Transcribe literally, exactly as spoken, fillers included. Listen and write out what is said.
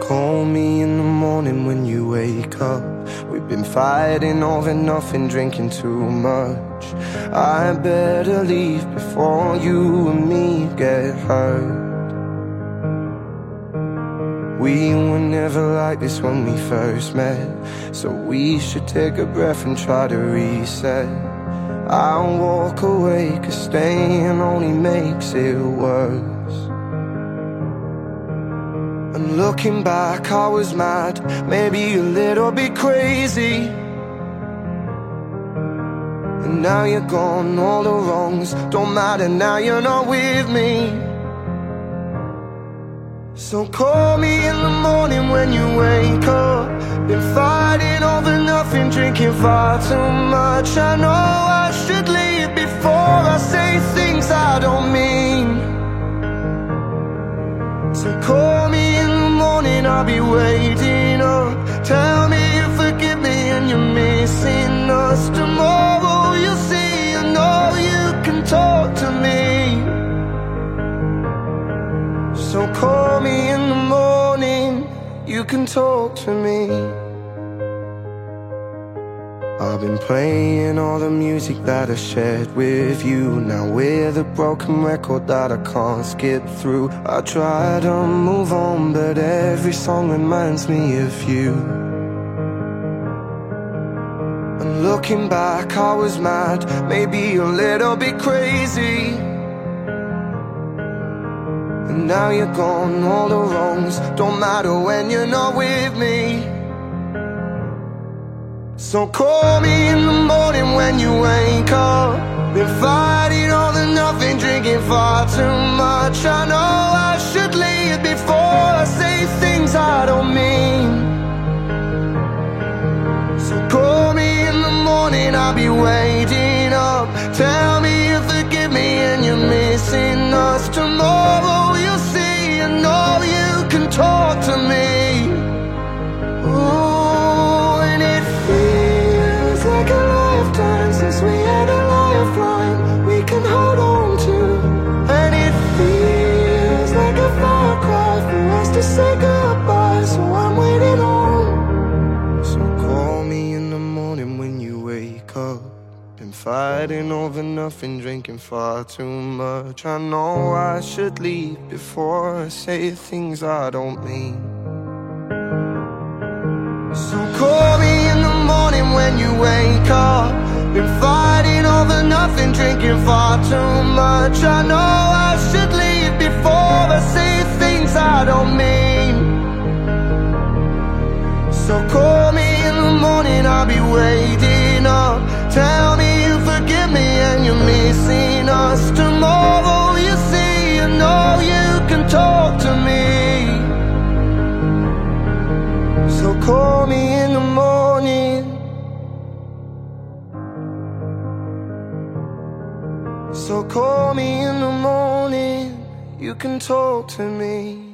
Call me in the morning when you wake up. We've been fighting over nothing, drinking too much. I better leave before you and me get hurt. We were never like this when we first met, so we should take a breath and try to reset. I'll walk away, cause staying only makes it worse. And looking back, I was mad, maybe a little bit crazy. And now you're gone, all the wrongs don't matter, now you're not with me. So call me in the morning when you wake up. Been fighting over nothing, drinking far too much. I know I should leave before I say things I don't mean. So call me in the morning, I'll be waiting up. Tell me you forgive me and you're missing us. Tomorrow you'll see, I know you can talk to me. So call me in the morning, you can talk to me. I've been playing all the music that I shared with you. Now we're the broken record that I can't skip through. I try to move on, but every song reminds me of you. And looking back, I was mad, maybe a little bit crazy. And now you're gone, all the wrongs don't matter when you're not with me. So call me in the morning when you wake up. Been fighting all the nothing, drinking far too much. I know I should leave before I say things I don't mean. So call me in the morning, I'll be waiting up. Tell me you forgive me and you're missing us. Tomorrow you'll see, I know you can talk to me. Ooh, and it feels like a lifetime since we had a lifeline we can hold on to. And it feels like a far cry for us to say goodbye, so I'm waiting on. So call me in the morning when you wake up. Been fighting over nothing, drinking far too much. I know I should leave before I say things I don't mean. So call me in the morning when you wake up. Been fighting over nothing, drinking far too much. I know I should leave before I say things I don't mean. So call me in the morning, I'll be waiting up. Tell me you forgive me and you're missing us. Tomorrow you see, I know you can talk to me. So call me in the morning. So call me in the morning, you can talk to me.